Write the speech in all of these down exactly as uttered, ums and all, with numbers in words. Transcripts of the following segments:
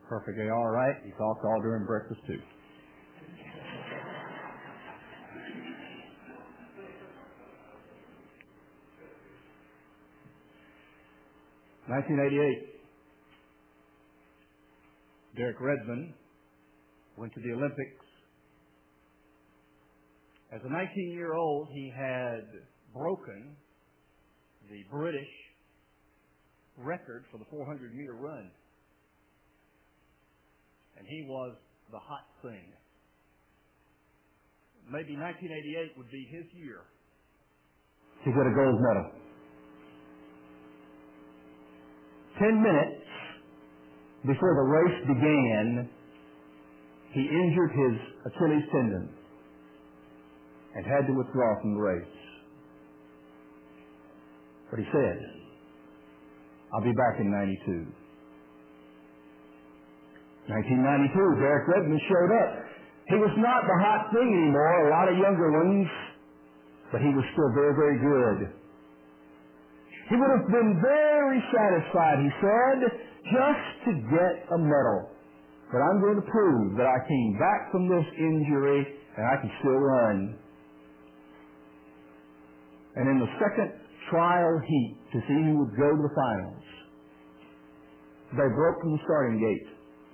Perfectly all right. He talked all during breakfast, too. nineteen eighty-eight. Derek Redmond went to the Olympics. As a nineteen-year-old, he had broken the British record for the four hundred meter run. And he was the hot thing. Maybe nineteen eighty-eight would be his year to get a gold medal. Ten minutes before the race began, he injured his Achilles tendon and had to withdraw from the race. But he said, I'll be back in ninety-two. nineteen ninety-two, Derek Redmond showed up. He was not the hot thing anymore, a lot of younger ones, but he was still very, very good. He would have been very satisfied, he said, just to get a medal. But I'm going to prove that I came back from this injury and I can still run. And in the second trial heat to see who would go to the finals, they broke from the starting gate.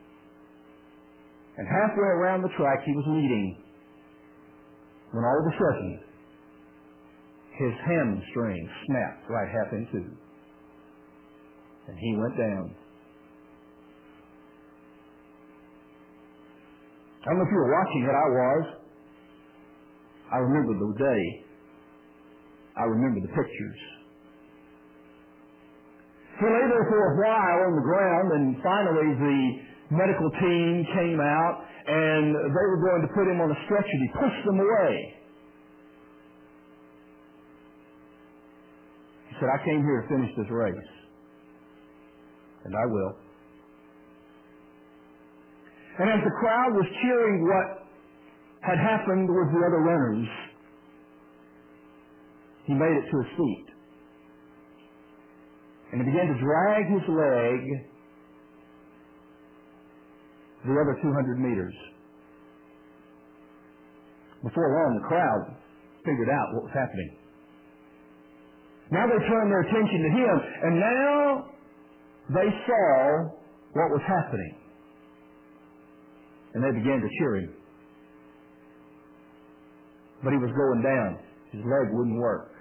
And halfway around the track, he was leading when all of a sudden, his hamstring snapped right half in two. And he went down. I don't know if you were watching it. I was. I remember the day. I remember the pictures. He lay there for a while on the ground, and finally the medical team came out, and they were going to put him on a stretcher. He pushed them away. He said, I came here to finish this race, and I will. And as the crowd was cheering what had happened with the other runners, he made it to his feet. And he began to drag his leg the other two hundred meters. Before long, the crowd figured out what was happening. Now they turned their attention to him, and now they saw what was happening. And they began to cheer him. But he was going down. His leg wouldn't work.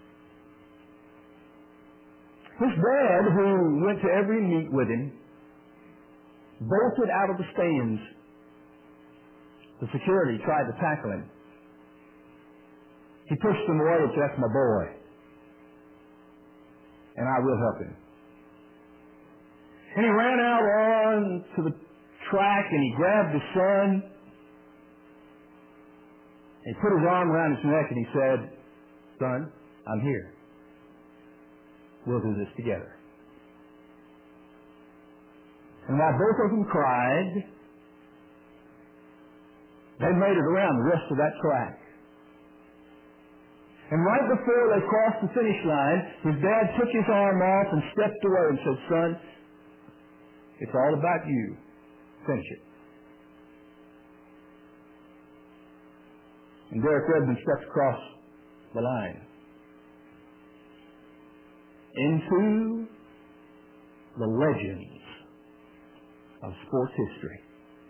His dad, who went to every meet with him, bolted out of the stands. The security tried to tackle him. He pushed them away and said, that's my boy. And I will help him. And he ran out on to the track and he grabbed his son. He put his arm around his neck and he said, son, I'm here. We'll do this together. And while both of them cried, they made it around the rest of that track. And right before they crossed the finish line, his dad took his arm off and stepped away and said, son, it's all about you. Finish it. And Derek Redmond stepped across the line into the legends of sports history.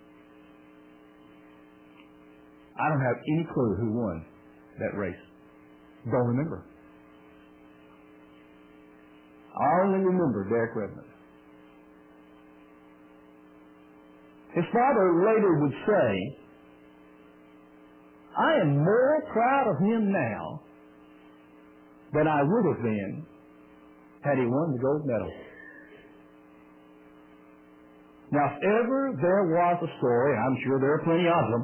I don't have any clue who won that race. Don't remember. I only remember Derek Redmond. His father later would say, I am more proud of him now than I would have been had he won the gold medal. Now, if ever there was a story, I'm sure there are plenty of them,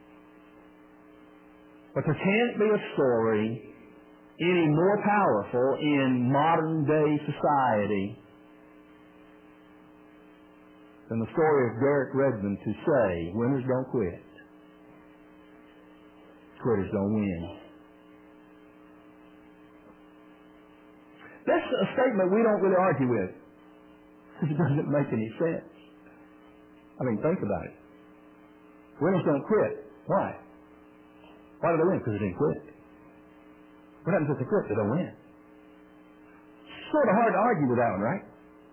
but there can't be a story any more powerful in modern day society than the story of Derek Redmond to say, winners don't quit. Quitters don't win. That's a statement we don't really argue with, because it doesn't make any sense. I mean, think about it. Winners don't quit. Why? Why do they win? Because they didn't quit. What happens if they quit? They don't win. Sort of hard to argue with that one, right?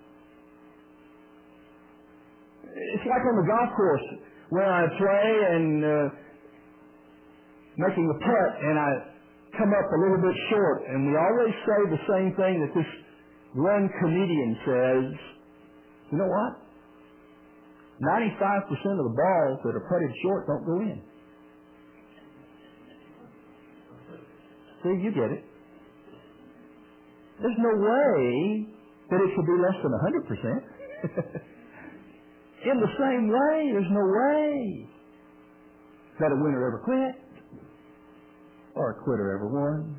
It's like on the golf course when I play and uh, making the putt and I come up a little bit short, and we always say the same thing that this one comedian says. You know what? ninety-five percent of the balls that are putted short don't go in. See, you get it. There's no way that it could be less than one hundred percent. In the same way, there's no way that a winner ever quit or a quitter ever won.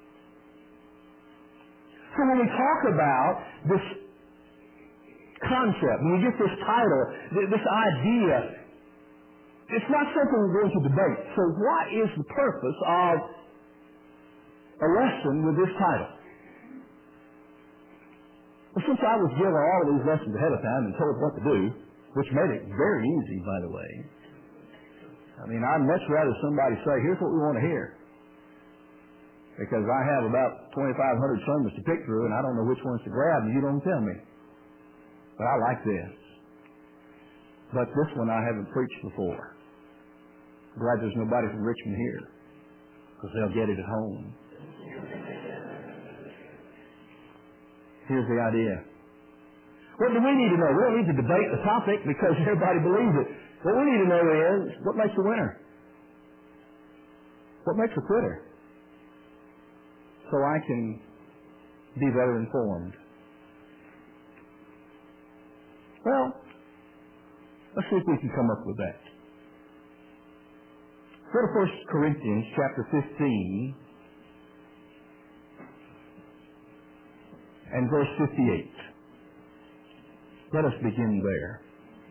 So when we talk about this concept, when we get this title, this idea, it's not something we're going to debate. So what is the purpose of a lesson with this title? Well, since I was given all of these lessons ahead of time and told what to do, which made it very easy, by the way. I mean, I'd much rather somebody say, here's what we want to hear. Because I have about twenty-five hundred sermons to pick through, and I don't know which ones to grab, and you don't tell me. But I like this. But this one I haven't preached before. Glad there's nobody from Richmond here, because they'll get it at home. Here's the idea. What do we need to know? We don't need to debate the topic because everybody believes it. What we need to know is, what makes a winner? What makes a quitter? So I can be better informed. Well, let's see if we can come up with that. Go to First Corinthians chapter fifteen and verse fifty-eight. Let us begin there.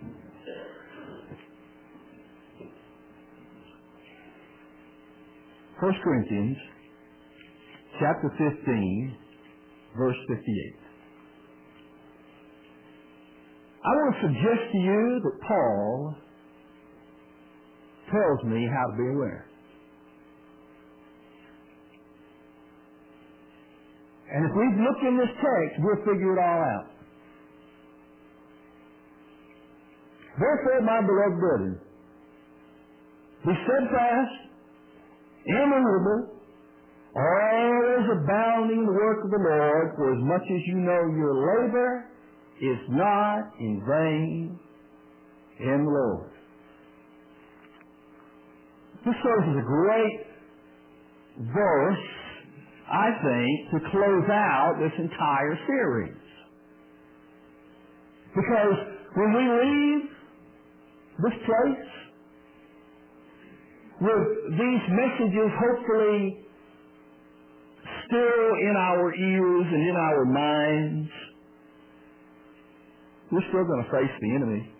First Corinthians chapter fifteen, verse fifty-eight. I want to suggest to you that Paul tells me how to be a winner. And if we look in this text, we'll figure it all out. Therefore, my beloved brethren, be steadfast, immovable, always abounding in the work of the Lord, for as much as you know your labor is not in vain in the Lord. This serves as a great verse, I think, to close out this entire series. Because when we leave this place with these messages hopefully still in our ears and in our minds, we're still going to face the enemy.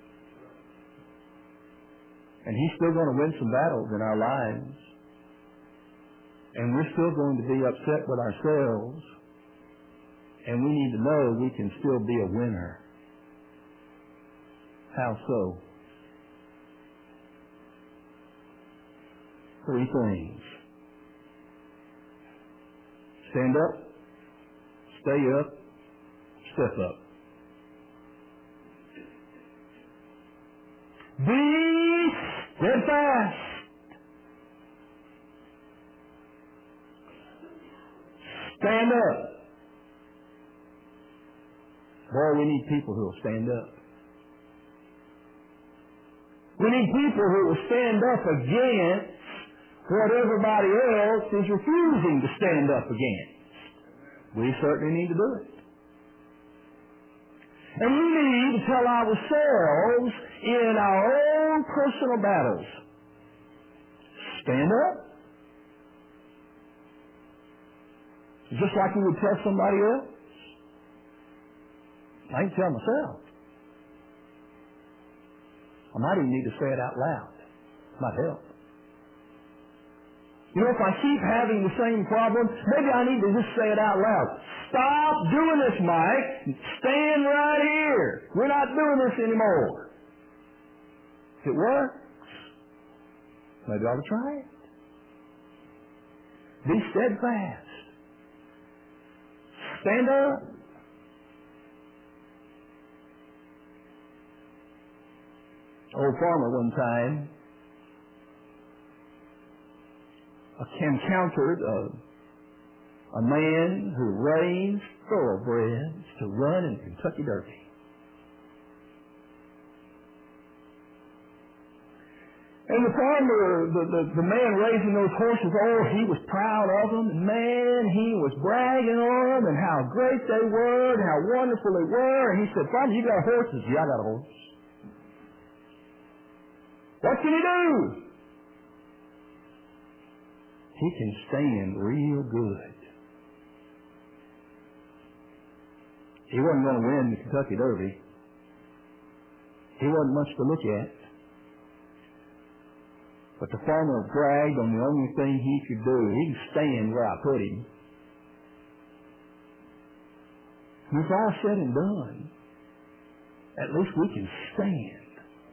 And he's still going to win some battles in our lives. And we're still going to be upset with ourselves. And we need to know we can still be a winner. How so? Three things. Stand up, stay up, step up. Be steadfast. Stand up. Boy, we need people who will stand up. We need people who will stand up against what everybody else is refusing to stand up against. We certainly need to do it. And we need to tell ourselves in our own personal battles, stand up. Just like we would tell somebody else. I can tell myself. I might even need to say it out loud. It might help. You know, if I keep having the same problem, maybe I need to just say it out loud. Stop doing this, Mike. Stand right here. We're not doing this anymore. If it works, maybe I ought to try it. Be steadfast. Stand up. Old farmer one time encountered a, a man who raised thoroughbreds to run in Kentucky Derby. And the farmer, the, the, the man raising those horses, oh, he was proud of them. And man, he was bragging on them and how great they were and how wonderful they were. And he said, "Farmer, you got horses?" "Yeah, I got a horse." "What can he do?" "He can stand real good." He wasn't going to win the Kentucky Derby. He wasn't much to look at. But the farmer bragged on the only thing he could do. He can stand where I put him. When it's all said and done, at least we can stand.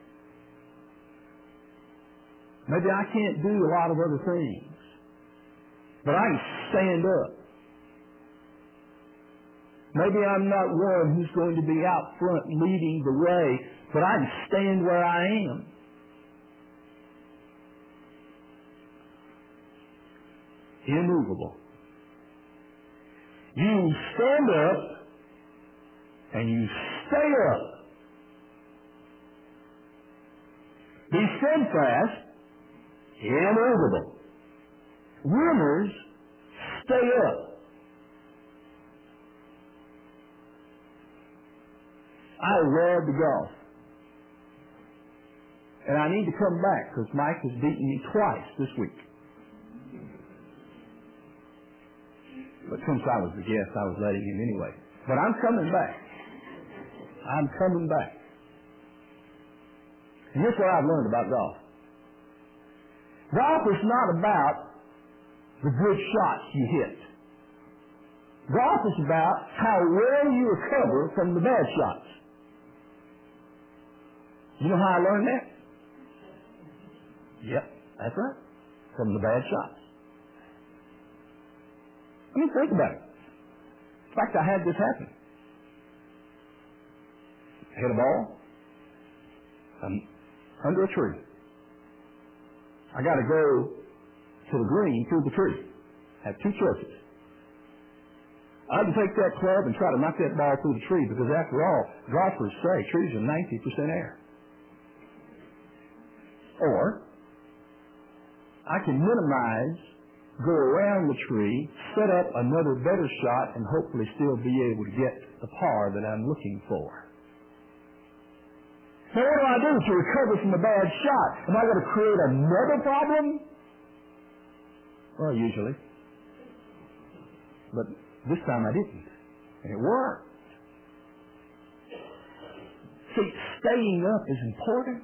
Maybe I can't do a lot of other things, but I can stand up. Maybe I'm not one who's going to be out front leading the way, but I can stand where I am. Immovable. You stand up and you stay up. Be steadfast, immovable. Winners stay up. I love to golf. And I need to come back because Mike has beaten me twice this week. But since I was the guest, I was letting him anyway. But I'm coming back. I'm coming back. And here's what I've learned about golf. Golf is not about the good shots you hit. Golf is about how well you recover from the bad shots. You know how I learned that? Yep, that's right. From the bad shots. I mean, think about it. In fact, I had this happen. I hit a ball um, under a tree. I got to go to the green through the tree. I have two choices. I can take that club and try to knock that ball through the tree because, after all, golfers say trees are ninety percent air. Or I can minimize, go around the tree, set up another better shot, and hopefully still be able to get the par that I'm looking for. Now, what do I do to recover from a bad shot? Am I going to create another problem? Well, usually. But this time I didn't. And it worked. See, staying up is important.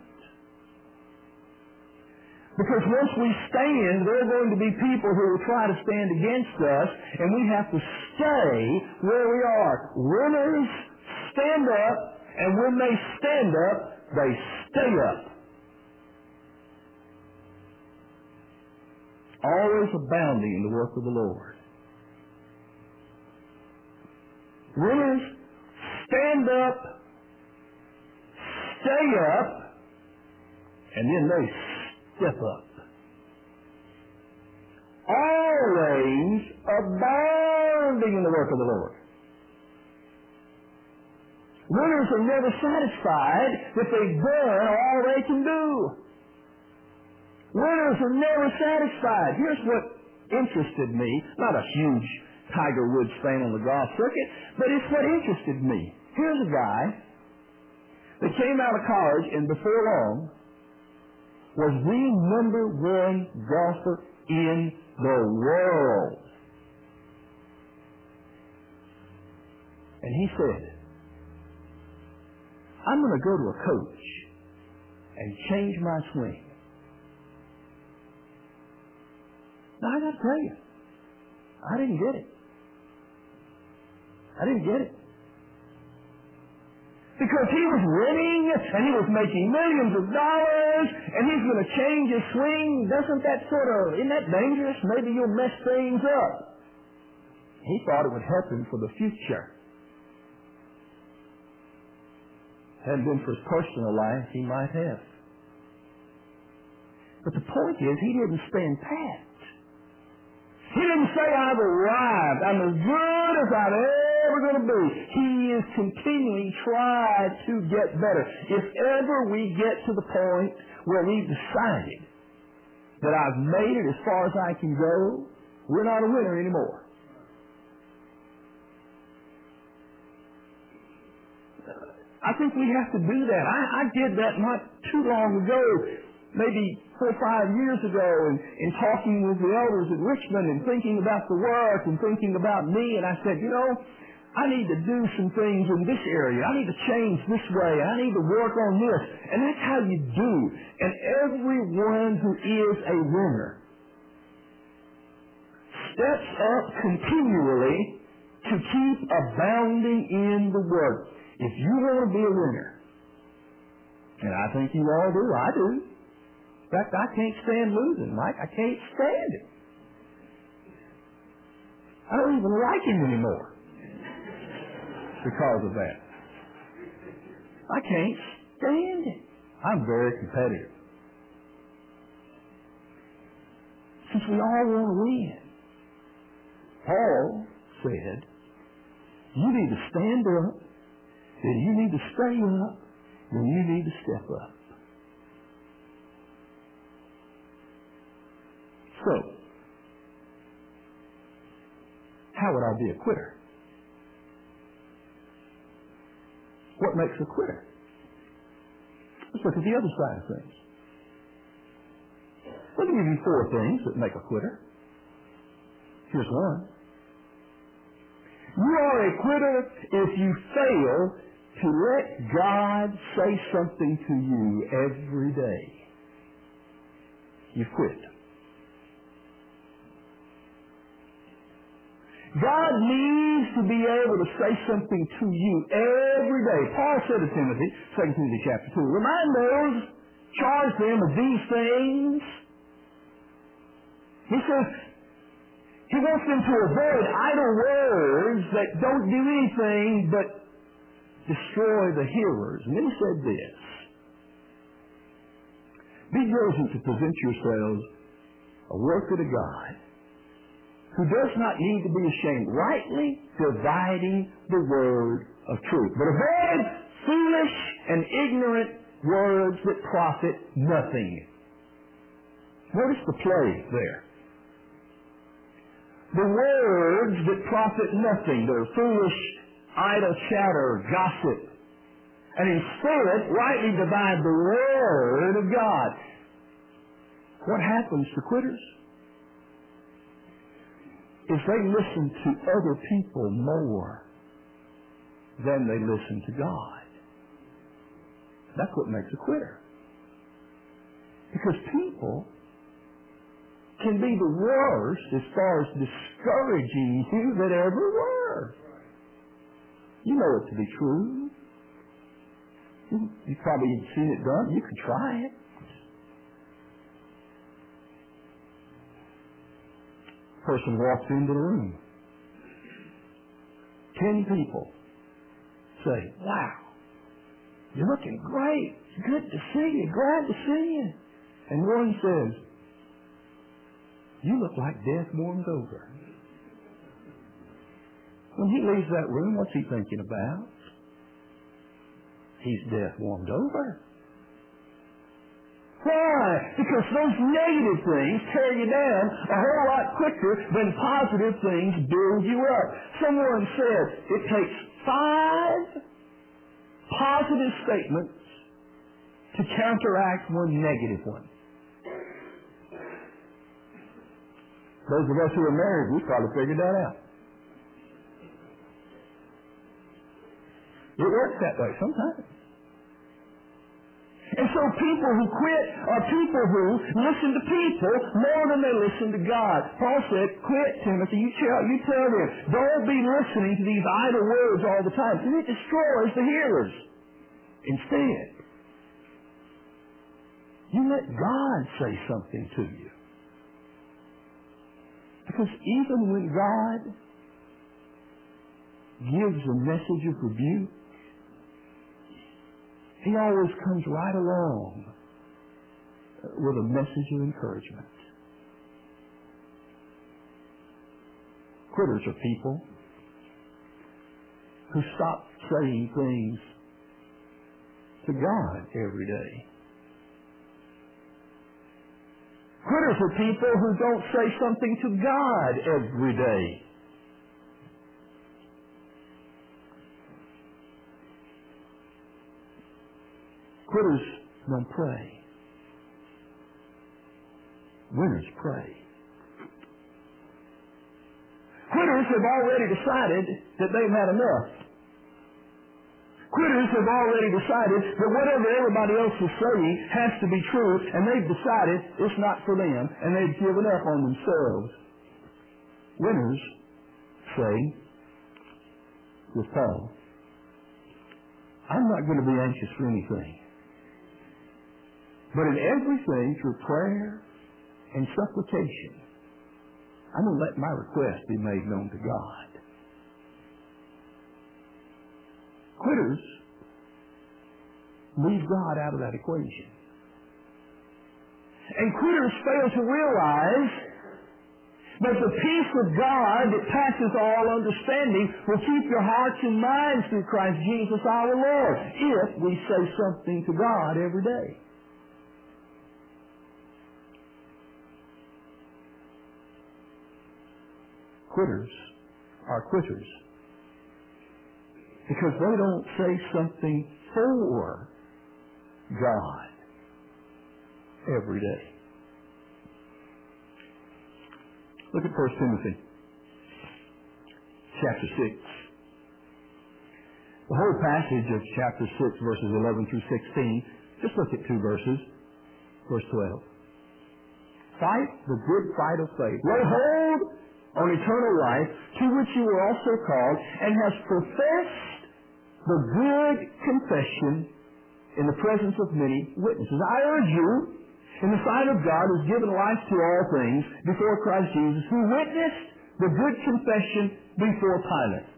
Because once we stand, there are going to be people who will try to stand against us, and we have to stay where we are. Winners stand up, and when they stand up, they stay up. Always abounding in the work of the Lord. Winners stand up, stay up, and then they step up. Always abounding in the work of the Lord. Winners are never satisfied if they've done all they can do. Winners are never satisfied. Here's what interested me. Not a huge Tiger Woods fan on the golf circuit, but it's what interested me. Here's a guy that came out of college and before long was the number one golfer in the world. And he said, I'm going to go to a coach and change my swing. Now, I got to tell you, I didn't get it. I didn't get it. Because he was winning, and he was making millions of dollars, and he's going to change his swing. Doesn't that sort of, isn't that dangerous? Maybe you'll mess things up. He thought it would help him for the future. Hadn't been for his personal life, he might have. But the point is, he didn't stand pat. He didn't say, I've arrived. I'm as good as I'm ever going to be. He is continuing trying to get better. If ever we get to the point where we've decided that I've made it as far as I can go, we're not a winner anymore. I think we have to do that. I, I did that not too long ago, maybe four or five years ago, and, and talking with the elders at Richmond and thinking about the work and thinking about me, and I said, you know, I need to do some things in this area. I need to change this way. I need to work on this. And that's how you do. And everyone who is a winner steps up continually to keep abounding in the work. If you want to be a winner, and I think you all do, I do. In fact, I can't stand losing, Mike. I can't stand it. I don't even like him anymore because of that. I can't stand it. I'm very competitive. Since we all want to win, Paul said, you need to stand up, then you need to stay up, then you need to step up. So, how would I be a quitter? What makes a quitter? Let's look at the other side of things. Let me give you four things that make a quitter. Here's one. You are a quitter if you fail to let God say something to you every day. You've quit. God needs to be able to say something to you every day. Paul said to Timothy, Second Timothy chapter two, remind those, charge them of these things. He says, he wants them to avoid idle words that don't do anything but destroy the hearers. And then he said this, be diligent to present yourselves a worker to God, who does not need to be ashamed, rightly dividing the word of truth. But avoid foolish and ignorant words that profit nothing. Notice the play there. The words that profit nothing, they're foolish, idle chatter, gossip. And instead, rightly divide the word of God. What happens to quitters? If they listen to other people more than they listen to God. That's what makes a quitter. Because people can be the worst as far as discouraging you that ever were. You know it to be true. You've probably seen it done. You can try it. Person walks into the room. Ten people say, wow, you're looking great. It's good to see you. Glad to see you. And one says, you look like death warmed over. When he leaves that room, what's he thinking about? He's death warmed over. Why? Because those negative things tear you down a whole lot quicker than positive things build you up. Someone said it takes five positive statements to counteract one negative one. Those of us who are married, we probably figured that out. It works that way sometimes. And so people who quit are people who listen to people more than they listen to God. Paul said, quit, Timothy. You tell, you tell them. Don't be listening to these idle words all the time, because it destroys the hearers. Instead, you let God say something to you. Because even when God gives a message of rebuke, He always comes right along with a message of encouragement. Quitters are people who stop saying things to God every day. Quitters are people who don't say something to God every day. Quitters don't pray. Winners pray. Quitters have already decided that they've had enough. Quitters have already decided that whatever everybody else is saying has to be true, and they've decided it's not for them, and they've given up on themselves. Winners say, with Paul, I'm not going to be anxious for anything, but in everything, through prayer and supplication, I'm going to let my request be made known to God. Quitters leave God out of that equation. And quitters fail to realize that the peace of God that passes all understanding will keep your hearts and minds through Christ Jesus our Lord, if we say something to God every day. Quitters are quitters because they don't say something for God every day. Look at First Timothy chapter six. The whole passage of chapter six, verses eleven through sixteen, just look at two verses. Verse twelve. Fight the good fight of faith. Lay hold on eternal life, to which you were also called, and has professed the good confession in the presence of many witnesses. I urge you, in the sight of God, who has given life to all things, before Christ Jesus, who witnessed the good confession before Pilate.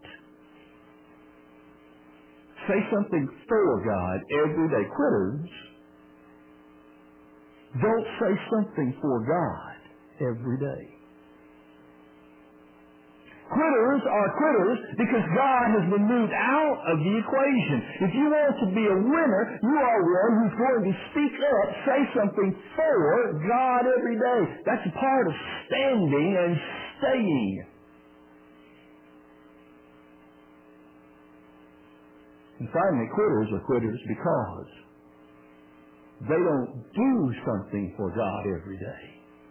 Say something for God every day. Quitters don't say something for God every day. Quitters are quitters because God has been moved out of the equation. If you want to be a winner, you are one who's going to speak up, say something for God every day. That's a part of standing and staying. And finally, quitters are quitters because they don't do something for God every day.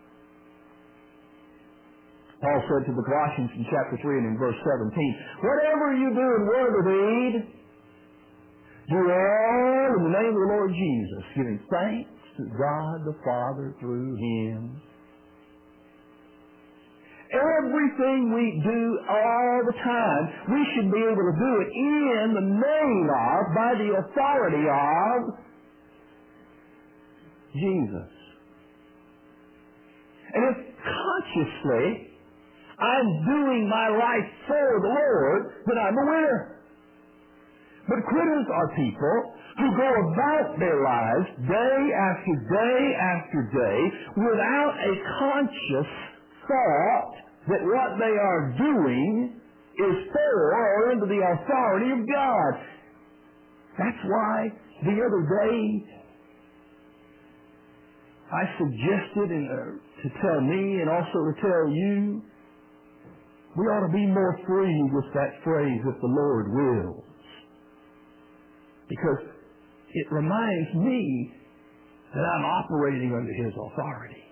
Paul said to the Colossians in chapter three and in verse seventeen, whatever you do in word or deed, do all in the name of the Lord Jesus, giving thanks to God the Father through Him. Everything we do all the time, we should be able to do it in the name of, by the authority of, Jesus. And if consciously I'm doing my life for the Lord, then I'm a winner. But quitters are people who go about their lives day after day after day without a conscious thought that what they are doing is for or under the authority of God. That's why the other day I suggested in, uh, to tell me and also to tell you, we ought to be more free with that phrase, if the Lord wills. Because it reminds me that I'm operating under His authority.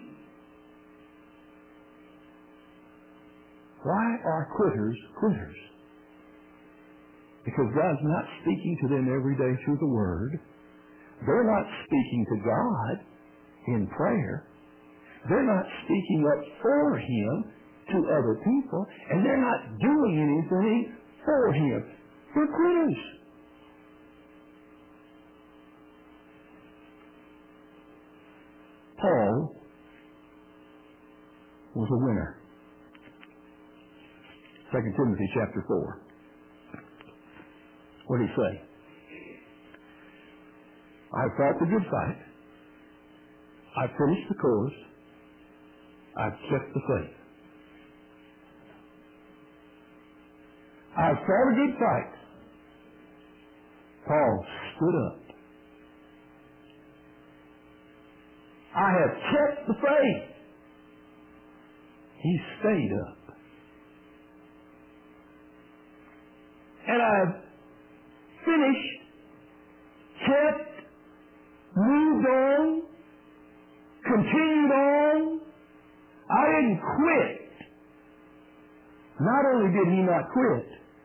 Why are quitters quitters? Because God's not speaking to them every day through the Word. They're not speaking to God in prayer. They're not speaking up for Him to other people, and they're not doing anything for Him. They're quitters. was a winner. Second Timothy chapter four. What did he say? I've fought the good fight. I've finished the course. I've kept the faith. I've fought a good fight. Paul stood up. I have kept the faith. He stayed up. And I've finished, kept, moved on, continued on. I didn't quit. Not only did he not quit,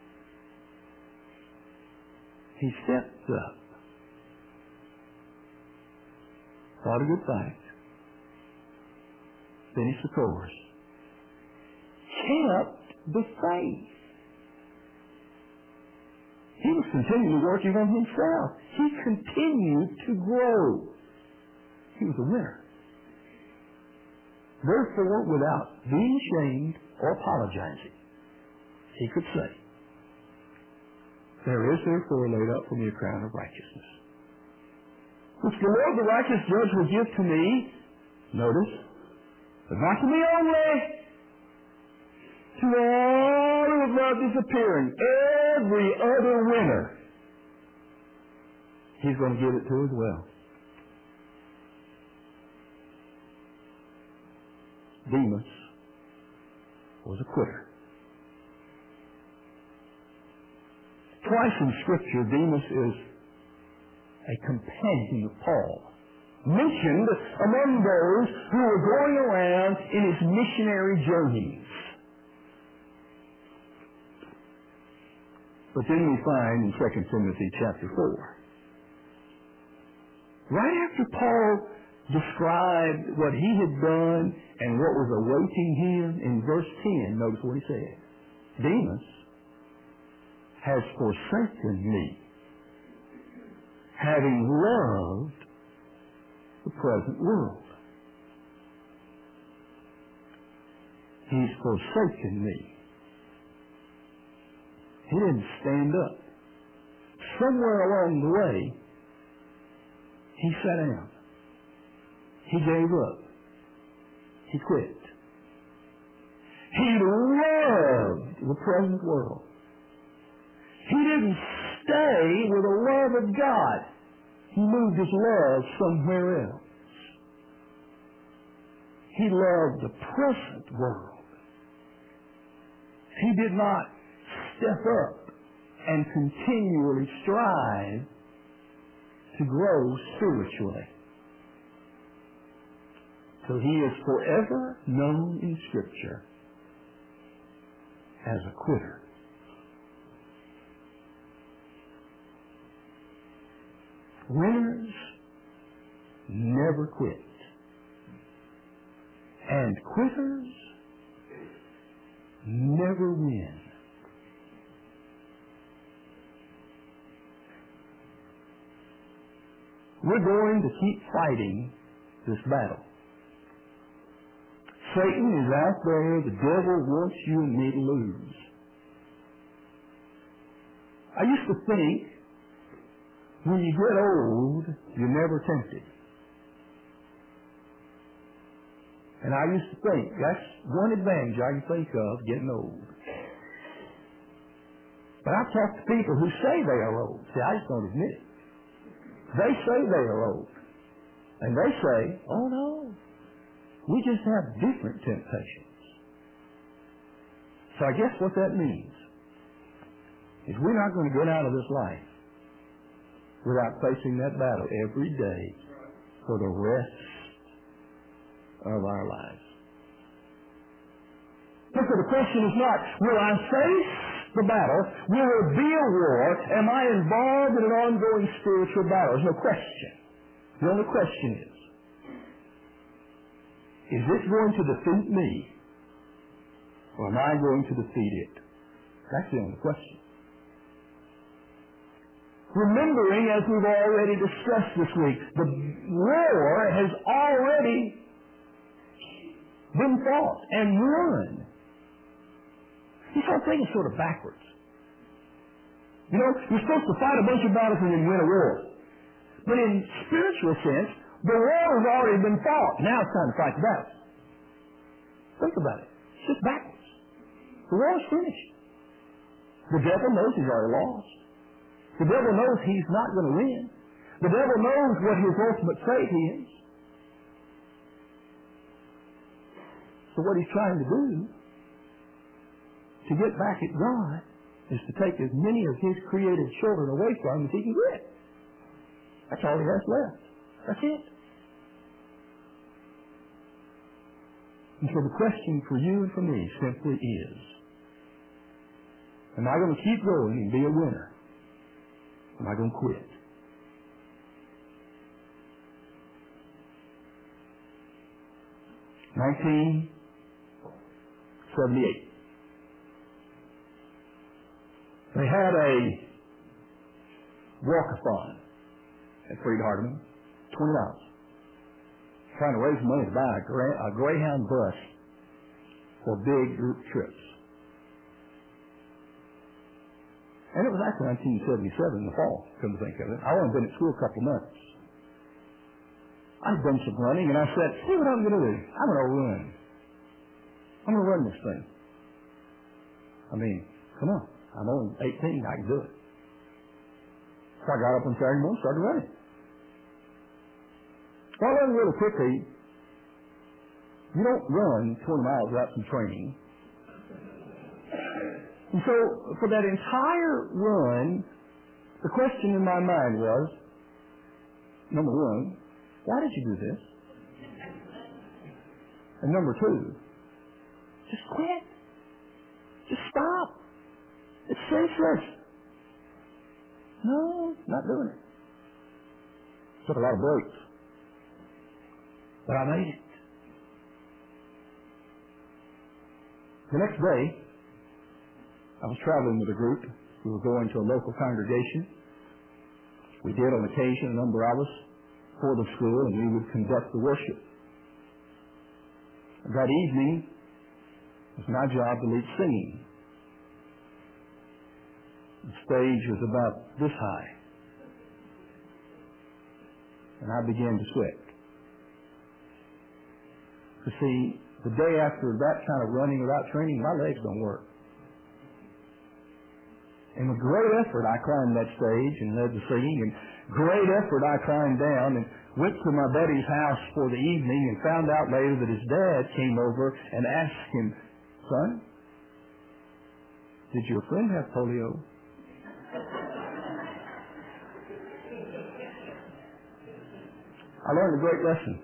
he stepped up. Fought a good fight. Finished the course. Kept the faith. He was continually working on himself. He continued to grow. He was a winner. Therefore, without being ashamed or apologizing, he could say, there is therefore laid up for me a crown of righteousness, which the Lord, the righteous judge, will give to me, notice, but not to me only, to all who have loved his appearing. Every other winner, he's going to give it to as well. Demas was a quitter. Twice in Scripture, Demas is a companion of Paul, mentioned among those who were going around in his missionary journeys. But then we find in Second Timothy chapter four, right after Paul described what he had done and what was awaiting him, in verse ten, notice what he said. Demas has forsaken me, having loved the present world. He's forsaken me. He didn't stand up. Somewhere along the way, he sat down. He gave up. He quit. He loved the present world. He didn't stay with the love of God. He moved his love somewhere else. He loved the present world. He did not step up and continually strive to grow spiritually. So he is forever known in Scripture as a quitter. Winners never quit. And quitters never win. We're going to keep fighting this battle. Satan is out there. The devil wants you and me to lose. I used to think when you get old, you're never tempted. And I used to think, that's one advantage I can think of, getting old. But I've talked to people who say they are old. See, I just don't admit it. They say they are old. And they say, oh no, we just have different temptations. So I guess what that means is we're not going to get out of this life without facing that battle every day for the rest of our lives. Look, the question is not, will I face the battle? Will there be a war? Am I involved in an ongoing spiritual battle? There's no question. The only question is, is this going to defeat me? Or am I going to defeat it? That's the only question. Remembering, as we've already discussed this week, the war has already been fought and won. You start thinking sort of backwards. You know, you're supposed to fight a bunch of battles and then win a war. But in spiritual sense, the war has already been fought. Now it's time to fight the battle. Think about it. It's just backwards. The war is finished. The devil knows he's already lost. The devil knows he's not going to win. The devil knows what his ultimate fate is. So what he's trying to do to get back at God is to take as many of his created children away from him as he can get. That's all he has left. That's it. And so the question for you and for me simply is, am I going to keep going and be a winner? Am I going to quit? nineteen seventy-eight. They had a walkathon at Freed Hardeman, twenty miles, trying to raise money to buy a, Gra- a Greyhound bus for big group trips. And it was actually nineteen seventy-seven in the fall, come to think of it. I only been at school a couple of months. I'd done some running, and I said, see what I'm going to do. I'm going to run. I'm going to run this thing. I mean, come on. I'm only eighteen. I can do it. So I got up on Saturday morning and started running. Well, I learned really quickly, you don't run twenty miles without some training. And so for that entire run, the question in my mind was, number one, why did you do this? And number two, just quit. Just stop. It's senseless. No, not doing it. Took a lot of breaks. But I made it. The next day, I was traveling with a group. We were going to a local congregation. We did on occasion, a number of us, for the school, and we would conduct the worship. That evening, it was my job to lead singing. The stage was about this high. And I began to sweat. You see, the day after that kind of running without training, my legs don't work. And with great effort, I climbed that stage and led the singing, and great effort, I climbed down and went to my buddy's house for the evening and found out later that his dad came over and asked him, son, did your friend have polio? I learned a great lesson.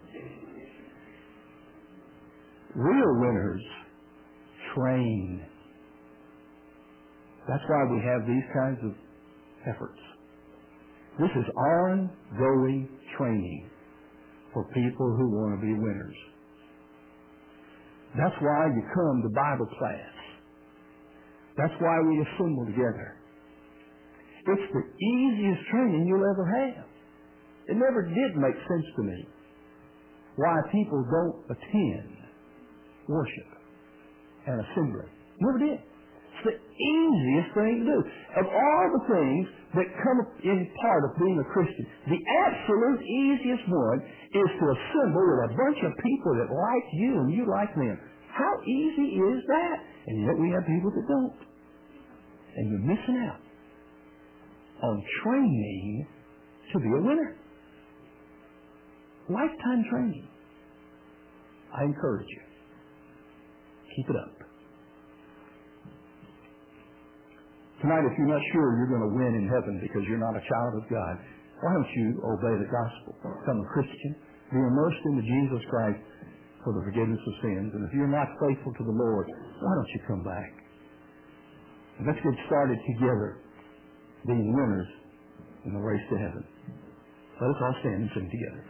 Real winners train. That's why we have these kinds of efforts. This is ongoing training for people who want to be winners. That's why you come to Bible class. That's why we assemble together. It's the easiest training you'll ever have. It never did make sense to me why people don't attend worship and assembly. Never did. It's the easiest thing to do. Of all the things that come in part of being a Christian, the absolute easiest one is to assemble with a bunch of people that like you and you like them. How easy is that? And yet we have people that don't. And you're missing out on training to be a winner. Lifetime training. I encourage you. Keep it up. Tonight, if you're not sure you're going to win in heaven because you're not a child of God, why don't you obey the gospel? Become a Christian. Be immersed into Jesus Christ for the forgiveness of sins. And if you're not faithful to the Lord, why don't you come back? And let's get started together being winners in the race to heaven. Let us all stand and sing together.